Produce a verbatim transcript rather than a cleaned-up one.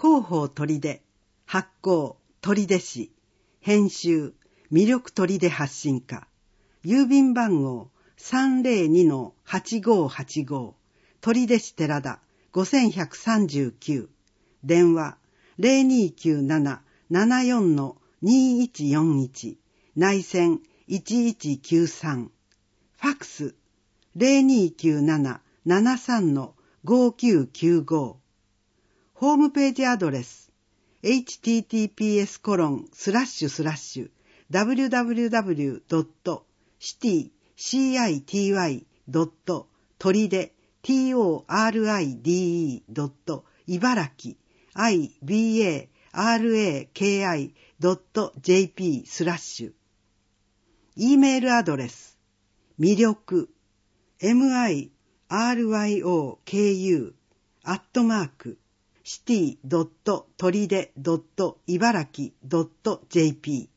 広報取出、発行取出市、編集魅力取出発信課、郵便番号 さんぜろにのはちごはちご、取出市寺田ごせんひゃくさんじゅうきゅう、電話 ゼロにきゅうなな ななよんのにいちよんいち、内線いちいちきゅうさん、ファックス ゼロにきゅうなな ななさんのごきゅうきゅうご、ホームページアドレス エイチティーティーピーエスコロンスラッシュスラッシュダブリューダブリューダブリュードットシティシーアイティーワイドットトリデティーオーアールアイディーイードット茨城 アイビーエーアールエーケーアイドットジェーピースラッシュ、 E メールアドレス魅力 エムアイアールワイオーケーユー アットマークシティドットトリデドット茨城ドットジェーピー